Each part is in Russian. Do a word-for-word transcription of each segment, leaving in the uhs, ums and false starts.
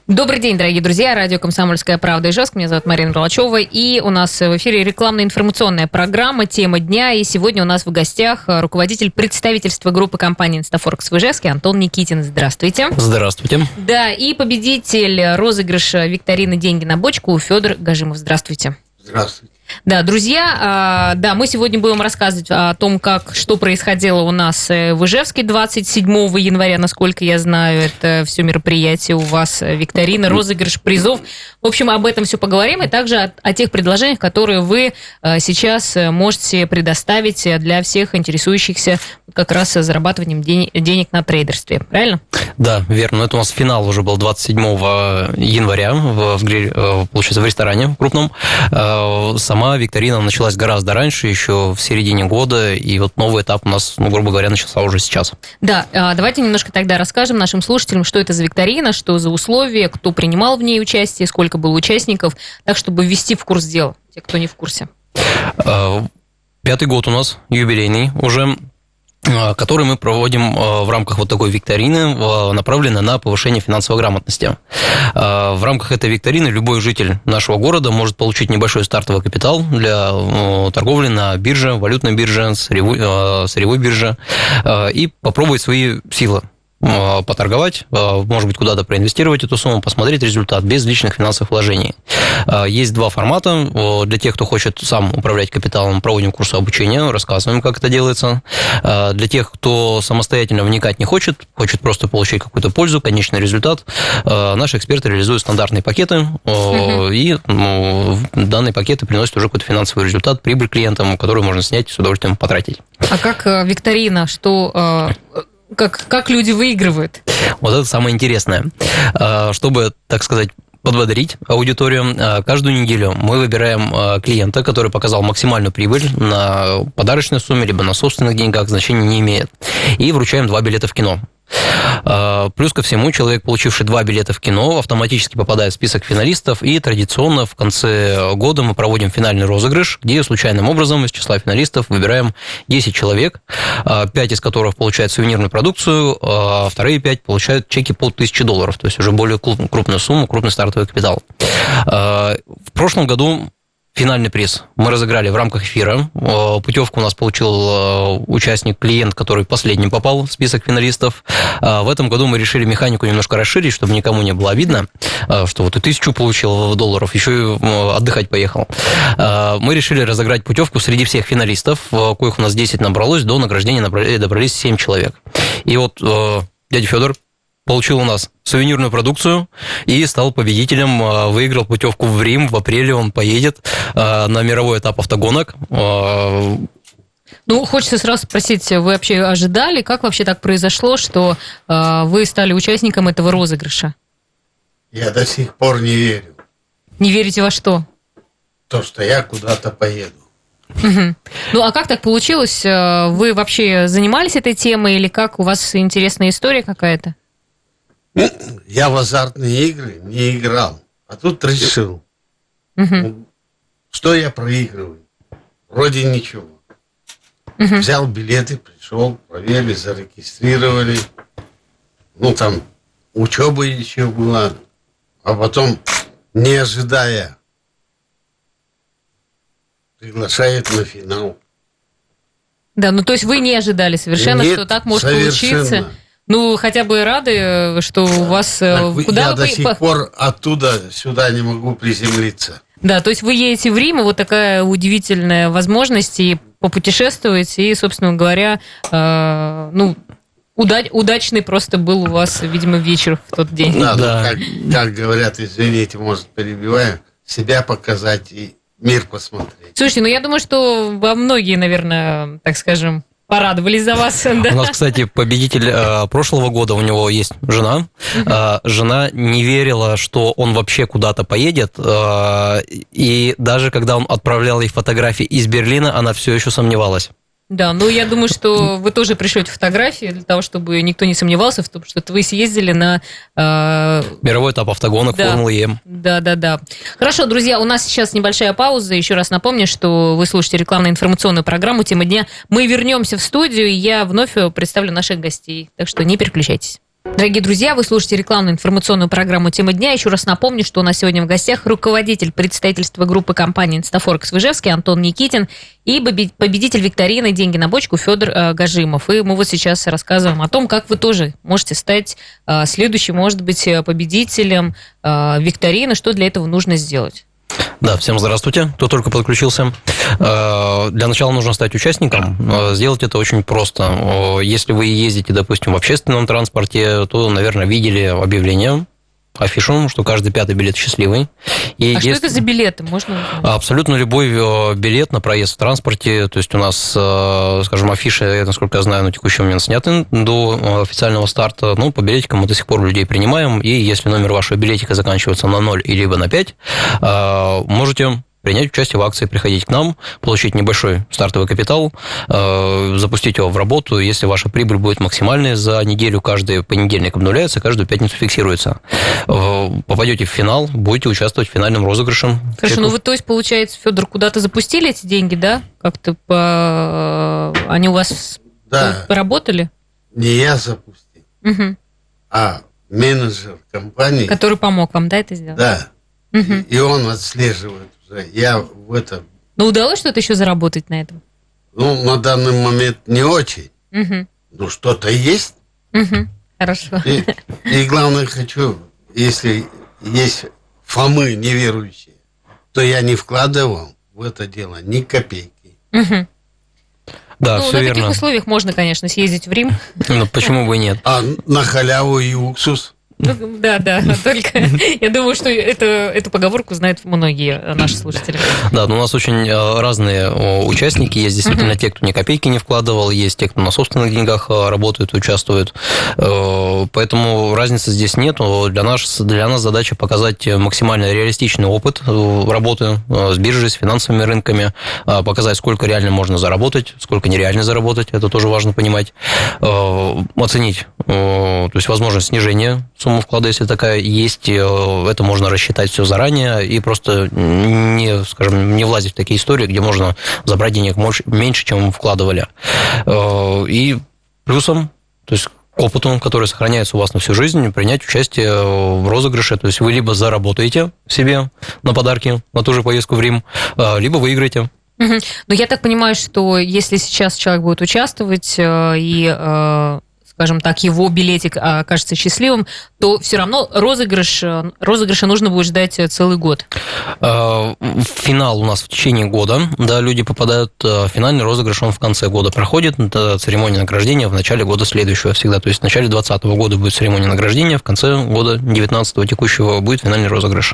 Добрый день, дорогие друзья. Радио «Комсомольская правда» Ижевск. Меня зовут Марина Волочева. И у нас в эфире рекламно-информационная программа «Тема дня». И сегодня у нас в гостях руководитель представительства группы компании «Инстафорекс» в Ижевске Антон Никитин. Здравствуйте. Здравствуйте. Да, и победитель розыгрыша викторины «Деньги на бочку» Федор Гажимов. Здравствуйте. Здравствуйте. Да, друзья, да, мы сегодня будем рассказывать о том, как, что происходило у нас в Ижевске двадцать седьмого января, насколько я знаю, это все мероприятие у вас, викторина, розыгрыш призов. В общем, об этом все поговорим, и также о, о тех предложениях, которые вы сейчас можете предоставить для всех интересующихся как раз зарабатыванием день, денег на трейдерстве, правильно? Да, верно. Это у нас финал уже был двадцать седьмого января, в, в, получается, в ресторане крупном. Сама викторина началась гораздо раньше, еще в середине года, и вот новый этап у нас, ну, грубо говоря, начался уже сейчас. Да, давайте немножко тогда расскажем нашим слушателям, что это за викторина, что за условия, кто принимал в ней участие, сколько было участников, так, чтобы ввести в курс дела, те, кто не в курсе. Пятый год у нас юбилейный уже, который мы проводим в рамках вот такой викторины, направленной на повышение финансовой грамотности. В рамках этой викторины любой житель нашего города может получить небольшой стартовый капитал для торговли на бирже, валютной бирже, сырьевой, сырьевой бирже и попробовать свои силы. Поторговать, может быть, куда-то проинвестировать эту сумму, посмотреть результат без личных финансовых вложений. Есть два формата. Для тех, кто хочет сам управлять капиталом, проводим курсы обучения, рассказываем, как это делается. Для тех, кто самостоятельно вникать не хочет, хочет просто получить какую-то пользу, конечный результат, наши эксперты реализуют стандартные пакеты, угу. и ну, данные пакеты приносят уже какой-то финансовый результат, прибыль клиентам, которую можно снять и с удовольствием потратить. А как викторина, что... Как, как люди выигрывают? Вот это самое интересное. Чтобы, так сказать, подбодрить аудиторию, каждую неделю мы выбираем клиента, который показал максимальную прибыль на подарочной сумме, либо на собственных деньгах, значения не имеет, и вручаем два билета в кино. Плюс ко всему, человек, получивший два билета в кино, автоматически попадает в список финалистов, и традиционно в конце года мы проводим финальный розыгрыш, где случайным образом из числа финалистов выбираем десять человек, пять из которых получают сувенирную продукцию, а вторые пять получают чеки по тысяче долларов, то есть уже более крупную сумму, крупный стартовый капитал. В прошлом году финальный приз мы разыграли в рамках эфира. Путевку у нас получил участник, клиент, который последним попал в список финалистов. В этом году мы решили механику немножко расширить, чтобы никому не было обидно, что вот и тысячу получил долларов, еще и отдыхать поехал. Мы решили разыграть путевку среди всех финалистов, коих у нас десять набралось, до награждения добрались семь человек. И вот дядя Федор получил у нас сувенирную продукцию и стал победителем, выиграл путевку в Рим. В апреле он поедет на мировой этап автогонок. Ну, хочется сразу спросить, вы вообще ожидали, как вообще так произошло, что вы стали участником этого розыгрыша? Я до сих пор не верю. Не верите во что? То, что я куда-то поеду. Угу. Ну, а как так получилось? Вы вообще занимались этой темой или как? У вас интересная история какая-то? Я в азартные игры не играл, а тут решил, угу. что я проигрываю. Вроде ничего. Угу. Взял билеты, пришел, проверили, зарегистрировали. Ну, там учеба еще была. А потом, не ожидая, приглашают на финал. Да, ну то есть вы не ожидали совершенно, Нет, что так может совершенно. получиться? Ну, хотя бы рады, что у вас... Так, куда я вы до по... сих пор оттуда сюда не могу приземлиться. Да, то есть вы едете в Рим, и вот такая удивительная возможность и попутешествовать, и, собственно говоря, э, ну, уда- удачный просто был у вас, видимо, вечер в тот день. Надо, да. как, как говорят, извините, может, перебиваю, себя показать и мир посмотреть. Слушайте, ну я думаю, что во многие, наверное, так скажем... Порадовались за вас, да? У нас, кстати, победитель э, прошлого года, у него есть жена. Э, жена не верила, что он вообще куда-то поедет. Э, и даже когда он отправлял ей фотографии из Берлина, она все еще сомневалась. Да, ну я думаю, что вы тоже пришлете фотографии для того, чтобы никто не сомневался в том, что вы съездили на... Э... Мировой этап автогонок, да. Формулы Е. Да, да, да. Хорошо, друзья, у нас сейчас небольшая пауза. Еще раз напомню, что вы слушаете рекламно-информационную программу «Тема дня». Мы вернемся в студию, и я вновь представлю наших гостей. Так что не переключайтесь. Дорогие друзья, вы слушаете рекламную информационную программу «Тема дня». Еще раз напомню, что у нас сегодня в гостях руководитель представительства группы компании «Инстафорекс» в Ижевске Антон Никитин и победитель викторины «Деньги на бочку» Федор Гажимов. И мы вот сейчас рассказываем о том, как вы тоже можете стать следующим, может быть, победителем викторины, что для этого нужно сделать. Да, всем здравствуйте, кто только подключился. Для начала нужно стать участником. Сделать это очень просто. Если вы ездите, допустим, в общественном транспорте, то, наверное, видели объявление, афишу, что каждый пятый билет счастливый. И а если... что это за билеты? Можно... Абсолютно любой билет на проезд в транспорте. То есть у нас, скажем, афиши, насколько я знаю, на текущий момент сняты до официального старта. Ну, по билетикам мы до сих пор людей принимаем. И если номер вашего билетика заканчивается на ноль или либо на пять, можете принять участие в акции, приходить к нам, получить небольшой стартовый капитал, запустить его в работу. Если ваша прибыль будет максимальной за неделю, каждый понедельник обнуляется, каждую пятницу фиксируется. Попадете в финал, будете участвовать в финальном розыгрыше. Хорошо, ну вы, то есть, получается, Федор, куда-то запустили эти деньги, да? Как-то по... они у вас да. поработали? Не я запустил, угу. а менеджер компании. Который помог вам, да, это сделать? Да. Угу. И он отслеживает. Я в этом... Но удалось что-то еще заработать на этом? Ну, на данный момент не очень. Угу. Ну, что-то есть. Угу. Хорошо. И, и главное, хочу, если есть фомы неверующие, то я не вкладывал в это дело ни копейки. Угу. Да, ну, все на верно. таких условиях можно, конечно, съездить в Рим. Ну, почему бы и нет? А на халяву и уксус? Ну, да, да, только я думаю, что это, эту поговорку знают многие наши слушатели. Да, но у нас очень разные участники. Есть действительно uh-huh. те, кто ни копейки не вкладывал, есть те, кто на собственных деньгах работают, участвуют. Поэтому разницы здесь нет. Для нас, для нас задача показать максимально реалистичный опыт работы с биржей, с финансовыми рынками, показать, сколько реально можно заработать, сколько нереально заработать, это тоже важно понимать, оценить, то есть возможность снижения сумму вклада, если такая есть, это можно рассчитать все заранее и просто не, скажем, не влазить в такие истории, где можно забрать денег меньше, чем вкладывали. И плюсом, то есть к опыту, который сохраняется у вас на всю жизнь, принять участие в розыгрыше. То есть вы либо заработаете себе на подарки, на ту же поездку в Рим, либо выиграете. Угу. Но я так понимаю, что если сейчас человек будет участвовать и... скажем так, его билетик окажется счастливым, то все равно розыгрыш, розыгрыша нужно будет ждать целый год. Финал у нас в течение года, да, люди попадают, финальный розыгрыш он в конце года проходит, это церемония награждения в начале года следующего всегда, то есть в начале двадцатого года будет церемония награждения, в конце года девятнадцатого текущего будет финальный розыгрыш.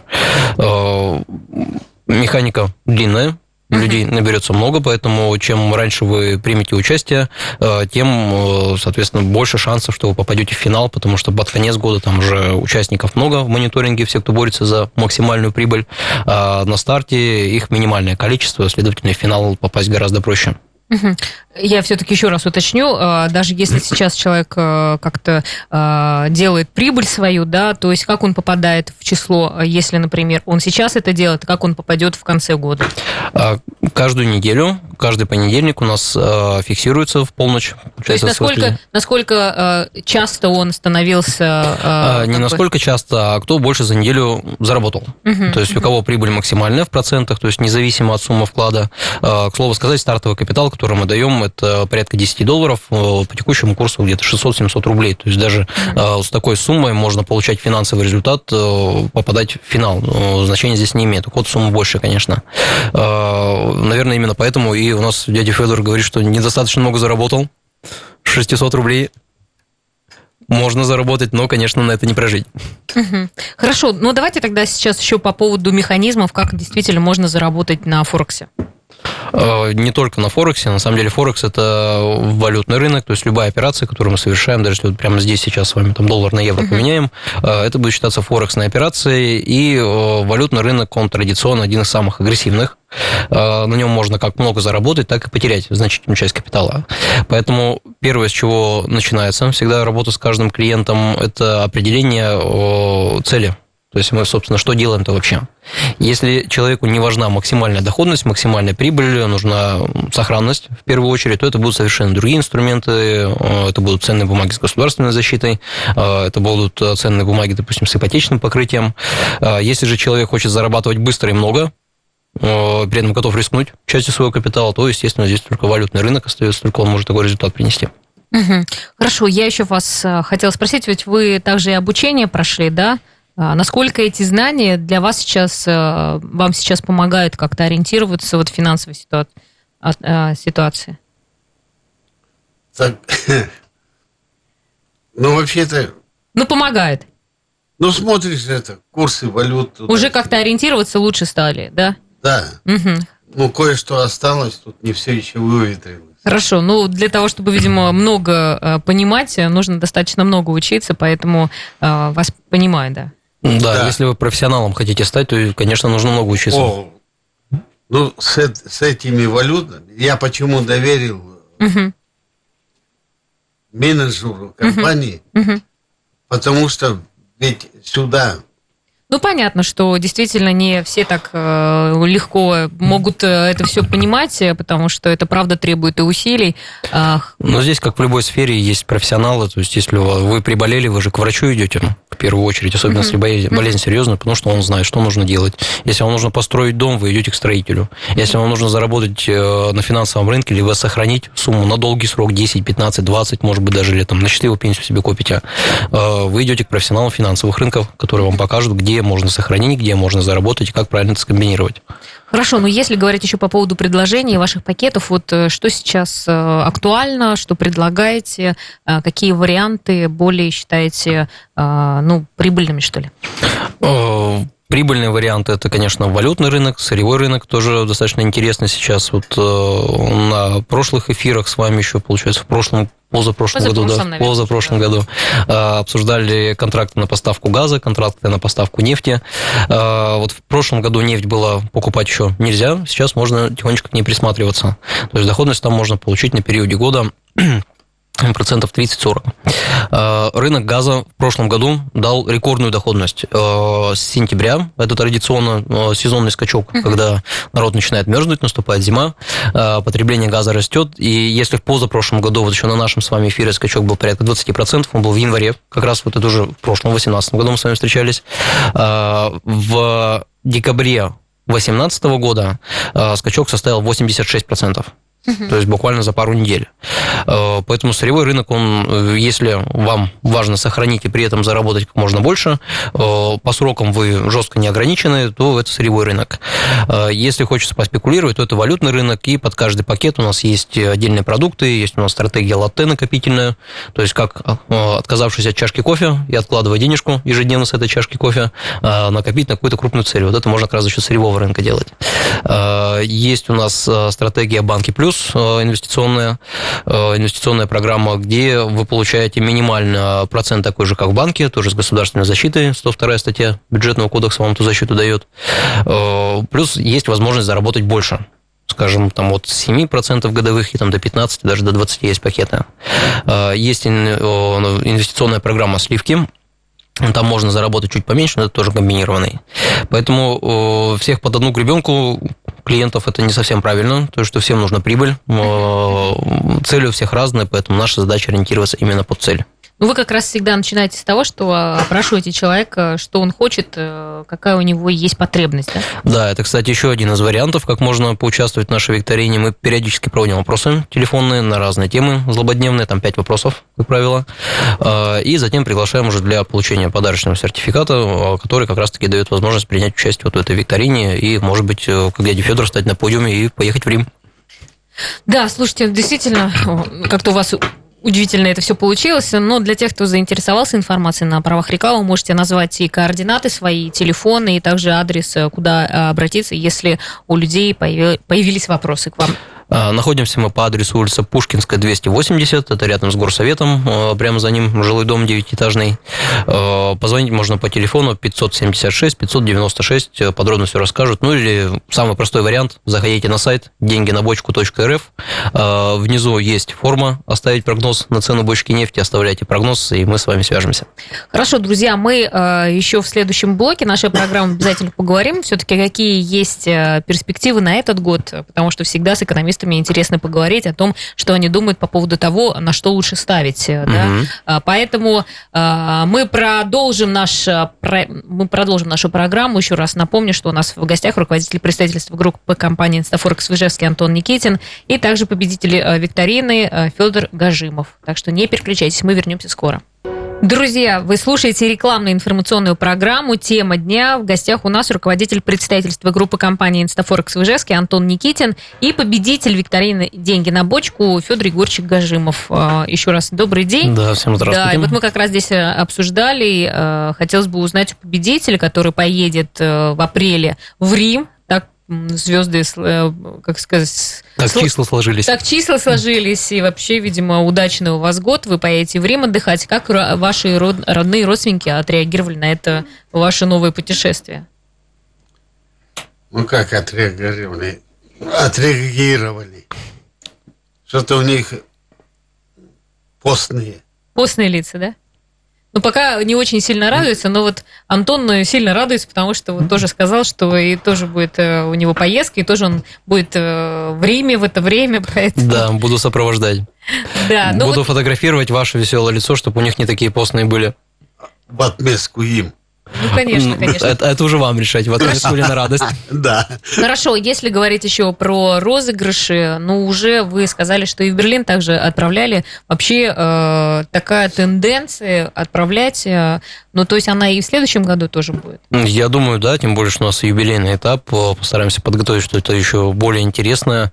Механика длинная, людей наберется много, поэтому чем раньше вы примете участие, тем, соответственно, больше шансов, что вы попадете в финал, потому что под конец года там уже участников много в мониторинге, все, кто борется за максимальную прибыль, а на старте их минимальное количество, следовательно, в финал попасть гораздо проще. Я все-таки еще раз уточню, даже если сейчас человек как-то делает прибыль свою, да, то есть как он попадает в число, если, например, он сейчас это делает, как он попадет в конце года? Каждую неделю, каждый понедельник у нас фиксируется в полночь. То есть насколько, насколько часто он становился... Не насколько часто, а кто больше за неделю заработал. Угу, то есть угу. у кого прибыль максимальная в процентах, то есть независимо от суммы вклада. К слову сказать, стартовый капитал, который мы даем, это порядка десять долларов, по текущему курсу где-то шестьсот-семьсот рублей. То есть даже mm-hmm. с такой суммой можно получать финансовый результат, попадать в финал. Значения здесь не имеет. У кого-то сумма больше, конечно. Наверное, именно поэтому и у нас дядя Федор говорит, что недостаточно много заработал. шестьсот рублей можно заработать, но, конечно, на это не прожить. Угу. Хорошо, ну давайте тогда сейчас еще по поводу механизмов, как действительно можно заработать на Форексе. Не только на Форексе, на самом деле Форекс – это валютный рынок, то есть любая операция, которую мы совершаем, даже если вот прямо здесь сейчас с вами там доллар на евро uh-huh. поменяем, это будет считаться форексной операцией, и валютный рынок, он традиционно один из самых агрессивных, на нем можно как много заработать, так и потерять значительную часть капитала. Поэтому первое, с чего начинается всегда работа с каждым клиентом, это определение цели То есть мы, собственно, что делаем-то вообще? Если человеку не важна максимальная доходность, максимальная прибыль, нужна сохранность в первую очередь, то это будут совершенно другие инструменты, это будут ценные бумаги с государственной защитой, это будут ценные бумаги, допустим, с ипотечным покрытием. Если же человек хочет зарабатывать быстро и много, при этом готов рискнуть частью своего капитала, то, естественно, здесь только валютный рынок остается, только он может такой результат принести. Угу. Хорошо, я еще вас хотела спросить, ведь вы также и обучение прошли, да? Насколько эти знания для вас сейчас, вам сейчас помогают как-то ориентироваться вот в финансовой ситуации? Так, ну, вообще-то... Ну, помогает. Ну, смотришь это, курсы валют. Уже как-то ориентироваться лучше стали, да? Да. Угу. Ну, кое-что осталось, тут не все еще выветрилось. Хорошо, ну, для того, чтобы, видимо, много э, понимать, нужно достаточно много учиться, поэтому э, вас понимаю, да. Да, да, если вы профессионалом хотите стать, то, конечно, нужно много учиться. О, ну, с, с этими валютами я почему доверил угу. менеджеру компании, угу. потому что ведь сюда... Ну, понятно, что действительно не все так э, легко могут это все понимать, потому что это, правда, требует и усилий. Но здесь, как в любой сфере, есть профессионалы. То есть, если вы приболели, вы же к врачу идете, в первую очередь, особенно mm-hmm. если болезнь, болезнь серьезная, потому что он знает, что нужно делать. Если вам нужно построить дом, вы идете к строителю. Если вам нужно заработать на финансовом рынке, либо сохранить сумму на долгий срок, десять, пятнадцать, двадцать, может быть, даже летом, на счастливую пенсию себе купите, вы идете к профессионалам финансовых рынков, которые вам покажут, где можно сохранить, где можно заработать и как правильно это скомбинировать. Хорошо, но если говорить еще по поводу предложений ваших пакетов, вот что сейчас актуально, что предлагаете, какие варианты более считаете, ну, прибыльными, что ли? Прибыльные варианты – это, конечно, валютный рынок, сырьевой рынок тоже достаточно интересный сейчас. Вот на прошлых эфирах с вами еще, получается, в прошлом позапрошлом году, да, в позапрошлом году обсуждали контракты на поставку газа, контракты на поставку нефти. Вот в прошлом году нефть было покупать еще нельзя, сейчас можно тихонечко к ней присматриваться. То есть доходность там можно получить на периоде года процентов тридцать-сорок. Рынок газа в прошлом году дал рекордную доходность. С сентября, это традиционно сезонный скачок, uh-huh. когда народ начинает мерзнуть, наступает зима, потребление газа растет, и если в позапрошлом году, вот еще на нашем с вами эфире скачок был порядка двадцать процентов, он был в январе, как раз вот это уже в прошлом, в восемнадцатом году мы с вами встречались, в декабре две тысячи восемнадцатого года скачок составил восемьдесят шесть процентов. Uh-huh. То есть буквально за пару недель. Поэтому сырьевой рынок, он, если вам важно сохранить и при этом заработать как можно больше, по срокам вы жестко не ограничены, то это сырьевой рынок. Если хочется поспекулировать, то это валютный рынок, и под каждый пакет у нас есть отдельные продукты, есть у нас стратегия латте накопительная, то есть как, отказавшись от чашки кофе и откладывая денежку ежедневно с этой чашки кофе, накопить на какую-то крупную цель. Вот это можно как раз за счет сырьевого рынка делать. Есть у нас стратегия Банки Плюс, инвестиционная, инвестиционная программа, где вы получаете минимальный процент такой же, как в банке, тоже с государственной защитой, сто вторая статья бюджетного кодекса вам эту защиту дает. Плюс есть возможность заработать больше. Скажем, там от семи процентов годовых и там, до пятнадцати, даже до двадцати есть пакеты. Есть инвестиционная программа «Сливки». Там можно заработать чуть поменьше, но это тоже комбинированный. Поэтому всех под одну гребенку клиентов это не совсем правильно, потому что всем нужна прибыль. Цели у всех разные, поэтому наша задача ориентироваться именно под цель. Ну, вы как раз всегда начинаете с того, что опрашиваете человека, что он хочет, какая у него есть потребность, да? Да, это, кстати, еще один из вариантов, как можно поучаствовать в нашей викторине. Мы периодически проводим опросы телефонные на разные темы злободневные, там пять вопросов, как правило, и затем приглашаем уже для получения подарочного сертификата, который как раз-таки дает возможность принять участие вот в этой викторине и, может быть, как дядя Федор, стать на подиуме и поехать в Рим. Да, слушайте, действительно, как-то у вас... Удивительно это все получилось, но для тех, кто заинтересовался информацией на правах рекламы, можете назвать и координаты свои, телефоны, и также адрес, куда обратиться, если у людей появились вопросы к вам. Находимся мы по адресу улица Пушкинская, двести восемьдесят, это рядом с горсоветом, прямо за ним жилой дом девятиэтажный. Позвонить можно по телефону пятьсот семьдесят шесть пятьсот девяносто шесть, подробно все расскажут. Ну или самый простой вариант, заходите на сайт деньги на бочку точка эр эф, внизу есть форма «Оставить прогноз на цену бочки нефти», оставляйте прогноз, и мы с вами свяжемся. Хорошо, друзья, мы еще в следующем блоке нашей программы обязательно поговорим, все-таки какие есть перспективы на этот год, потому что всегда с экономистами интересно поговорить о том, что они думают по поводу того, на что лучше ставить. Да? Угу. Поэтому мы продолжим, наш, мы продолжим нашу программу. Еще раз напомню, что у нас в гостях руководитель представительства группы компании «Инстафорекс» в Ижевске Антон Никитин и также победитель викторины Федор Гажимов. Так что не переключайтесь, мы вернемся скоро. Друзья, вы слушаете рекламную информационную программу «Тема дня». В гостях у нас руководитель представительства группы компании «Инстафорекс» в Ижевске Антон Никитин и победитель викторины «Деньги на бочку» Федор Егорчик Гажимов. Еще раз добрый день. Да, всем здравствуйте. Да, и вот мы как раз здесь обсуждали, хотелось бы узнать у победителя, который поедет в апреле в Рим. Звезды, как сказать... Так сло... числа сложились. Так числа сложились, и вообще, видимо, удачный у вас год. Вы поедете в Рим отдыхать. Как ваши род... родные родственники отреагировали на это ваше новое путешествие? Ну, как отреагировали? Отреагировали. Что-то у них постные. Постные лица, да? Ну, пока не очень сильно радуется, но вот Антон сильно радуется, потому что вот тоже сказал, что и тоже будет у него поездка, и тоже он будет в Риме в это время. Поэтому... Да, буду сопровождать. Да, буду вот... фотографировать ваше веселое лицо, чтобы у них не такие постные были. В отместку им. Ну, конечно, конечно. Это, это уже вам решать, в отместку или на радость. Да. Хорошо, если говорить еще про розыгрыши, ну, уже вы сказали, что и в Берлин также отправляли. Вообще э, такая тенденция отправлять, э, ну, то есть она и в следующем году тоже будет? Я думаю, да, тем более, что у нас юбилейный этап. Постараемся подготовить что-то еще более интересное.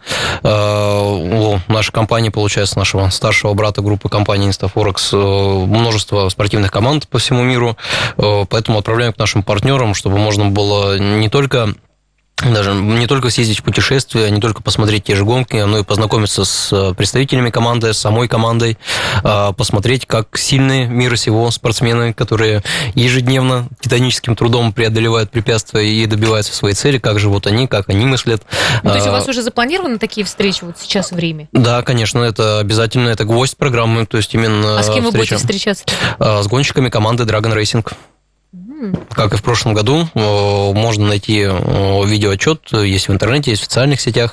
Э, наша компания, получается, нашего старшего брата группы компании «Инстафорекс», множество спортивных команд по всему миру, э, поэтому отправляем к нашим партнерам, чтобы можно было не только даже не только съездить в путешествие, не только посмотреть те же гонки, но и познакомиться с представителями команды, с самой командой, посмотреть, как сильны мира сего спортсмены, которые ежедневно титаническим трудом преодолевают препятствия и добиваются своей цели, как живут они, как они мыслят. Ну, то есть у вас уже запланированы такие встречи вот сейчас в Риме? Да, конечно, это обязательно, это гвоздь программы, то есть именно А с кем встреча. Вы будете встречаться? С гонщиками команды Dragon Racing. Как и в прошлом году, можно найти видеоотчет, есть в интернете, есть в социальных сетях.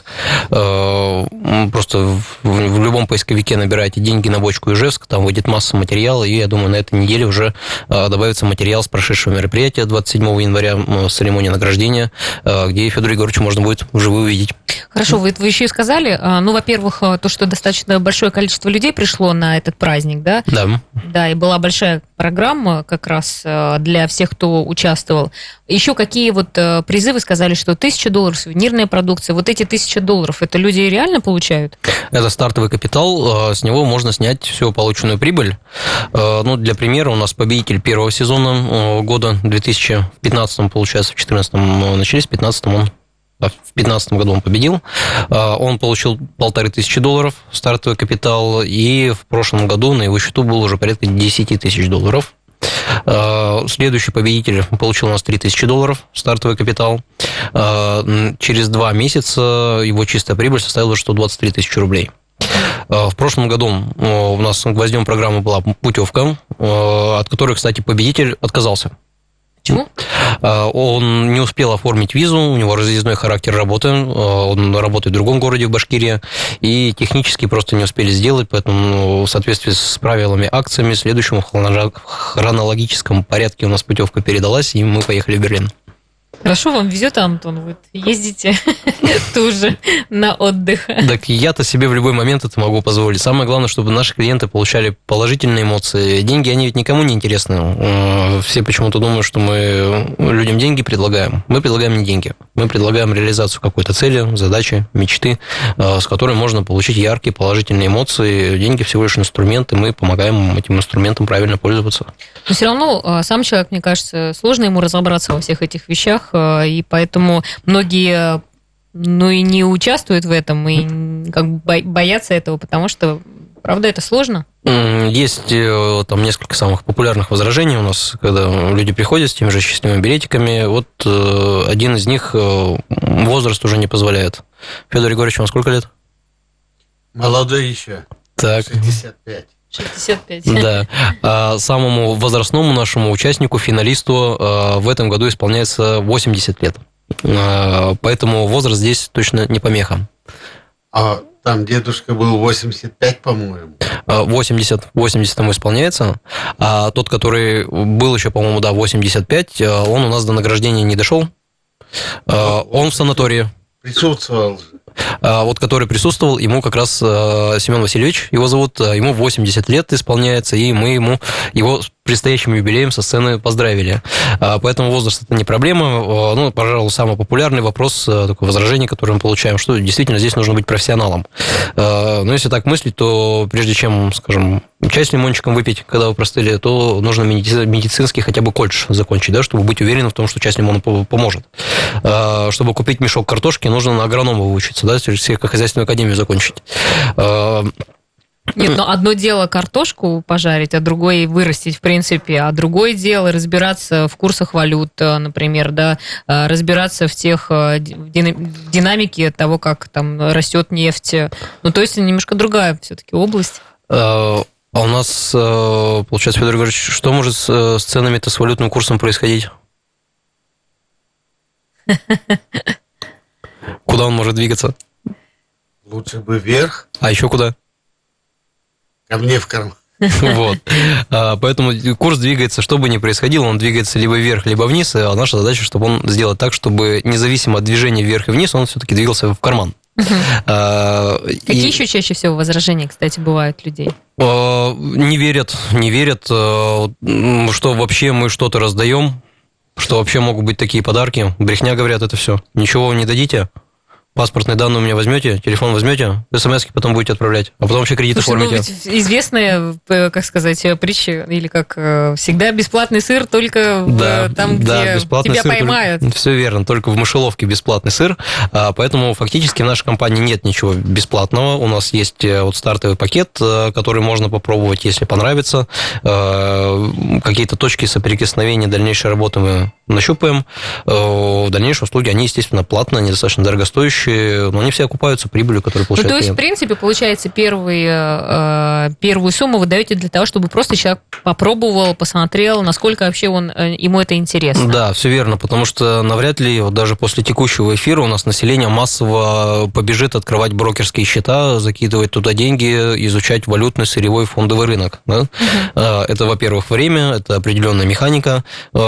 Просто в любом поисковике набираете «Деньги на бочку Ижевск», там выйдет масса материала, и я думаю, на этой неделе уже добавится материал с прошедшего мероприятия двадцать седьмого января, с церемонии награждения, где Федора Егоровича можно будет вживую увидеть. Хорошо, вы, вы еще и сказали, ну, во-первых, то, что достаточно большое количество людей пришло на этот праздник, да? Да. Да, и была большая программа как раз для всех, кто участвовал. Еще какие вот призы, вы сказали, что тысяча долларов, сувенирная продукция, вот эти тысяча долларов, это люди реально получают? Это стартовый капитал, с него можно снять всю полученную прибыль. Ну, для примера, у нас победитель первого сезона года, в две тысячи пятнадцатом, получается, в две тысячи четырнадцатом начались, в две тысячи пятнадцатом он в две тысячи пятнадцатом году он победил, он получил полторы тысячи долларов стартовый капитал, и в прошлом году на его счету было уже порядка десять тысяч долларов. Следующий победитель получил у нас три тысячи долларов стартовый капитал. Через два месяца его чистая прибыль составила сто двадцать три тысячи рублей. В прошлом году у нас гвоздем программы была путевка, от которой, кстати, победитель отказался. Почему? Он не успел оформить визу, у него разъездной характер работы, он работает в другом городе, в Башкирии, и технически просто не успели сделать, поэтому в соответствии с правилами акциями в следующем хронологическом порядке у нас путевка передалась, и мы поехали в Берлин. Хорошо вам везет, Антон, вы ездите тоже на отдых. Так я-то себе в любой момент это могу позволить. Самое главное, чтобы наши клиенты получали положительные эмоции. Деньги, они ведь никому не интересны. Все почему-то думают, что мы людям деньги предлагаем. Мы предлагаем не деньги. Мы предлагаем реализацию какой-то цели, задачи, мечты, с которой можно получить яркие положительные эмоции. Деньги всего лишь инструменты, мы помогаем этим инструментам правильно пользоваться. Но все равно сам человек, мне кажется, сложно ему разобраться во всех этих вещах, и поэтому многие ну и не участвуют в этом, и как бы боятся этого, потому что, правда, это сложно? Есть там несколько самых популярных возражений у нас, когда люди приходят с теми же счастливыми билетиками. Вот один из них возраст уже не позволяет. Федор Егорович, вам сколько лет? Молодой еще. Так. шестьдесят пять. шестьдесят пять. Да. А самому возрастному нашему участнику, финалисту, в этом году исполняется восемьдесят лет. Поэтому возраст здесь точно не помеха. А там дедушка был восемьдесят пять, по-моему. восемьдесят, восемьдесят ему исполняется. А тот, который был еще, по-моему, да, восемьдесят пять, он у нас до награждения не дошел. Он в санатории. Присутствовал же. Вот который присутствовал, ему как раз Семен Васильевич, его зовут, ему восемьдесят лет исполняется, и мы ему его с предстоящим юбилеем со сцены поздравили. Поэтому возраст – это не проблема. Ну, пожалуй, самый популярный вопрос, такое возражение, которое мы получаем, что действительно здесь нужно быть профессионалом. Но если так мыслить, то прежде чем, скажем, чай с лимончиком выпить, когда вы простыли, то нужно медицинский хотя бы колледж закончить, да, чтобы быть уверенным в том, что чай с лимоном поможет. Чтобы купить мешок картошки, нужно на агронома выучиться, да, сельскохозяйственную академию закончить. Нет, но одно дело картошку пожарить, а другое вырастить, в принципе, а другое дело разбираться в курсах валют, например, да, разбираться в тех в динамике того, как там растет нефть. Ну, то есть немножко другая все-таки область. А у нас, получается, Федор Григорьевич, что может с ценами-то, с валютным курсом происходить? Куда он может двигаться? Лучше бы вверх. А еще куда? Ко мне в карман. Вот. Поэтому курс двигается, что бы ни происходило, он двигается либо вверх, либо вниз, а наша задача, чтобы он сделал так, чтобы независимо от движения вверх и вниз, он все-таки двигался в карман. Какие и... еще чаще всего возражения, кстати, бывают людей? Не верят, не верят, что вообще мы что-то раздаем, что вообще могут быть такие подарки. Брехня, говорят, это все. Ничего не дадите. Паспортные данные у меня возьмете, телефон возьмете, смс-ки потом будете отправлять, а потом еще кредит оформите. Ну, известная, как сказать, притча, или как всегда бесплатный сыр только да, там, да, где тебя сыр, поймают. Только, все верно, только в мышеловке бесплатный сыр, поэтому фактически в нашей компании нет ничего бесплатного. У нас есть вот стартовый пакет, который можно попробовать, если понравится. Какие-то точки соприкосновения дальнейшей работы мы нащупаем. В дальнейшем услуги, они, естественно, платные, они достаточно дорогостоящие, но они все окупаются прибылью, которую получает клиент. Ну, то есть, клиент. в принципе, получается, первый, э, первую сумму вы даете для того, чтобы просто человек попробовал, посмотрел, насколько вообще он, ему это интересно. Да, все верно, потому что навряд ли вот даже после текущего эфира у нас население массово побежит открывать брокерские счета, закидывать туда деньги, изучать валютный, сырьевой, фондовый рынок. Да? Угу. Это, во-первых, время, это определенная механика,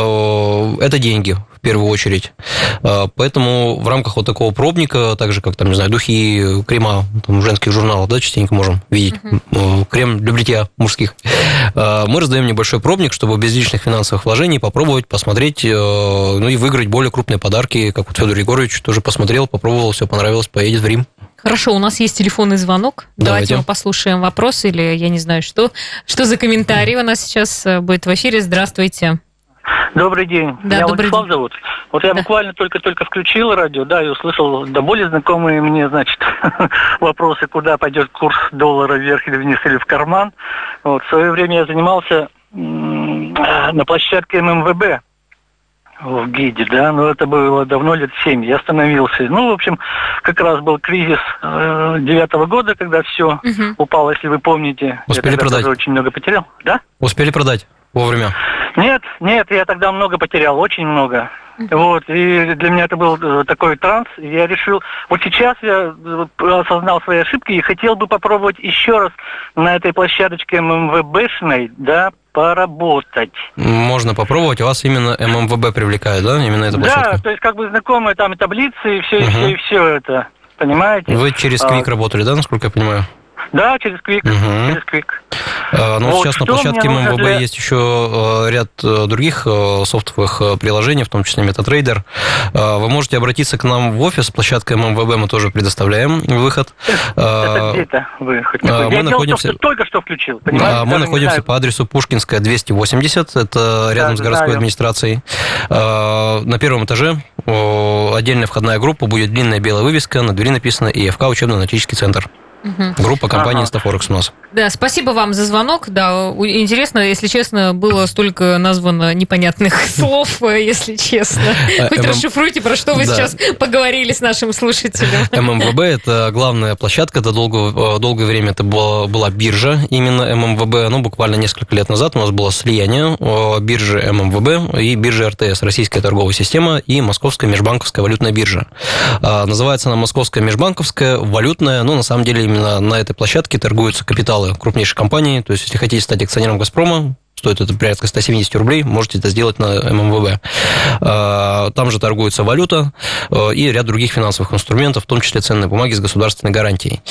это деньги. В первую очередь. Поэтому в рамках вот такого пробника, так же, как, там, не знаю, духи, крема, там, в женских журналах, да, частенько можем видеть, uh-huh. крем для бритья мужских, мы раздаем небольшой пробник, чтобы без личных финансовых вложений попробовать, посмотреть, ну и выиграть более крупные подарки, как вот Федор Егорович тоже посмотрел, попробовал, все понравилось, поедет в Рим. Хорошо, у нас есть телефонный звонок. Давайте, Давайте мы послушаем вопрос, или я не знаю, что, что за комментарий у нас сейчас будет в эфире. Здравствуйте. Добрый день. Да, Меня добрый Владислав день. зовут. Вот я да. буквально только-только включил радио, да, и услышал да более знакомые мне, значит, вопросы, куда пойдет курс доллара вверх или вниз, или в карман. Вот, в свое время я занимался м- на площадке эм эм вэ бэ в ГИДе, да, но это было давно, лет семь. Я остановился. Ну, в общем, как раз был кризис девятого года, когда все uh-huh. упало, если вы помните. Успели я продать? тоже очень много потерял, да? Успели продать вовремя? Нет, нет, я тогда много потерял, очень много. Uh-huh. Вот, и для меня это был такой транс, и я решил, вот сейчас я осознал свои ошибки и хотел бы попробовать еще раз на этой площадочке эм эм вэ бэ-шной, да, поработать. Можно попробовать, у вас именно эм эм вэ бэ привлекает, да, именно эта площадка? Да, то есть как бы знакомые там и таблицы, и все, uh-huh. и все, и все это, понимаете? Вы через Quick а... работали, да, насколько я понимаю? Да, через Quick, Угу. через Quick. А, ну, Вот сейчас на что площадке мне нужно ММВБ для- есть еще э, ряд э, других э, софтовых э, приложений, в том числе MetaTrader. Э, Вы можете обратиться к нам в офис. Площадка ММВБ мы тоже предоставляем выход. Это Э, где-то вы хоть а, не мы Я дело в том, находимся- что только что включил, понимаете? А, Мы даже не находимся знаю. по адресу Пушкинская, двести восемьдесят, это рядом с городской знаю. администрацией. А, На первом этаже о, отдельная входная группа, будет длинная белая вывеска, на двери написано ИФК, учебно-аналитический центр. Группа компании Ага. Instaforex у нас. Да, спасибо вам за звонок. Да, у- интересно, если честно, было столько названо непонятных слов, если честно. Хоть ММ расшифруйте, про что вы Да. сейчас поговорили с нашим слушателем. ММВБ – это главная площадка, это долго, долгое время это была, была биржа именно ММВБ, ну, буквально несколько лет назад у нас было слияние о, биржи ММВБ и биржи РТС, Российская торговая система, и Московская межбанковская валютная биржа. А, называется она Московская межбанковская валютная, но на самом деле именно на этой площадке торгуются капиталы крупнейших компаний, то есть если хотите стать акционером «Газпрома», стоит это порядка сто семьдесят рублей, можете это сделать на ММВБ. Там же торгуется валюта и ряд других финансовых инструментов, в том числе ценные бумаги с государственной гарантией.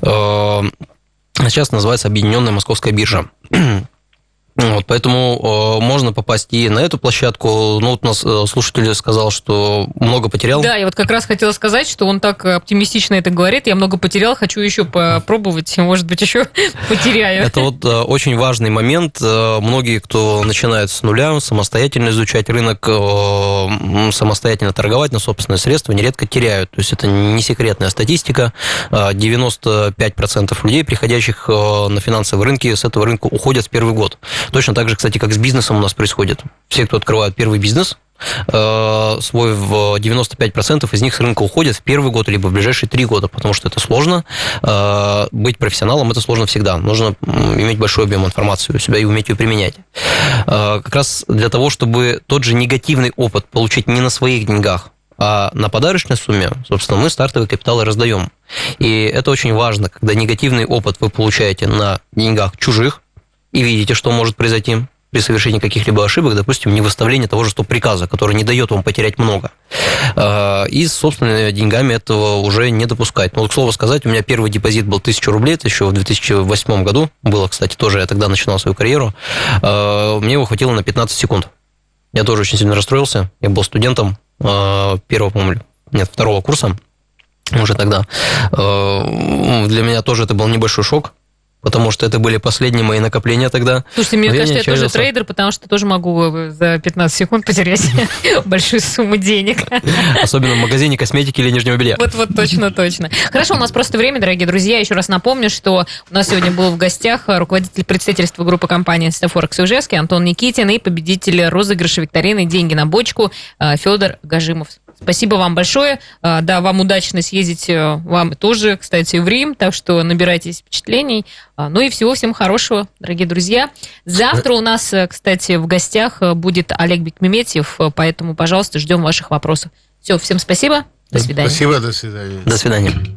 Сейчас называется Объединенная Московская биржа. Вот, поэтому э, можно попасть и на эту площадку. Ну, вот у нас э, слушатель сказал, что много потерял. Да, я вот как раз хотела сказать, что он так оптимистично это говорит. Я много потерял, хочу еще попробовать, может быть, еще потеряю. Это вот э, очень важный момент. Э, многие, кто начинает с нуля, самостоятельно изучать рынок, э, самостоятельно торговать на собственные средства, нередко теряют. То есть это не секретная статистика. девяносто пять процентов людей, приходящих э, на финансовые рынки, с этого рынка уходят в первый год. Точно так же, кстати, как с бизнесом у нас происходит. Все, кто открывают первый бизнес, свой в девяносто пять процентов из них с рынка уходят в первый год, либо в ближайшие три года, потому что это сложно. Быть профессионалом – это сложно всегда. Нужно иметь большой объем информации у себя и уметь ее применять. Как раз для того, чтобы тот же негативный опыт получить не на своих деньгах, а на подарочной сумме, собственно, мы стартовые капиталы раздаем. И это очень важно, когда негативный опыт вы получаете на деньгах чужих, и видите, что может произойти при совершении каких-либо ошибок, допустим, не выставление того же стоп-приказа, который не дает вам потерять много. И с собственными деньгами этого уже не допускать. Но, к слову сказать, у меня первый депозит был тысяча рублей, это еще в две тысячи восьмом году было, кстати, тоже я тогда начинал свою карьеру. Мне его хватило на пятнадцать секунд. Я тоже очень сильно расстроился. Я был студентом первого, по-моему, нет, второго курса уже тогда. Для меня тоже это был небольшой шок, потому что это были последние мои накопления тогда. Слушайте, мне Но кажется, я, я тоже трейдер, потому что тоже могу за пятнадцать секунд потерять большую сумму денег. Особенно в магазине косметики или нижнего белья. Вот, вот, точно, точно. Хорошо, у нас просто время, дорогие друзья. Еще раз напомню, что у нас сегодня был в гостях руководитель представительства группы компании Instaforex Ижевский Антон Никитин и победитель розыгрыша викторины «Деньги на бочку» Федор Гажимов. Спасибо вам большое. Да, вам удачно съездить, вам тоже, кстати, в Рим, так что набирайтесь впечатлений. Ну и всего всем хорошего, дорогие друзья. Завтра у нас, кстати, в гостях будет Олег Бекмеметьев, поэтому, пожалуйста, ждем ваших вопросов. Все, всем спасибо. До свидания. Спасибо, до свидания. До свидания.